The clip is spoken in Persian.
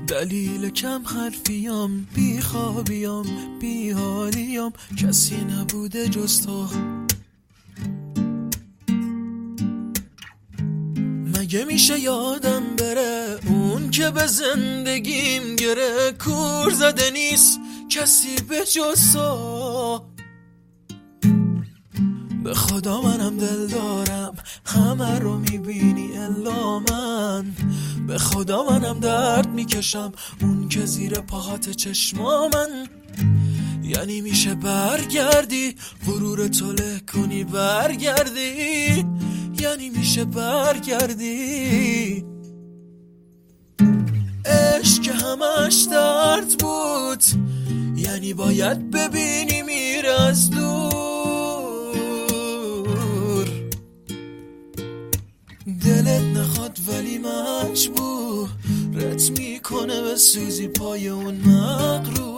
دلیل کم حرفیام، بی خوابیام، بی حالیام، کسی نبوده جز تو. مگه میشه یادم بره اون که به زندگیم گره کور زده نیست کسی به جز تو. به خدا منم دل دارم، همه رو میبینی الا من. به خدا منم درد میکشم، اون که زیر پاهات چشمامن. یعنی میشه برگردی غرور تو له کنی برگردی، یعنی میشه برگردی. عشق که همش درد بود، یعنی باید ببینی میره از دور. دلت نخواد ولی مجبور رت میکنه به سوزی پای اون مغرور.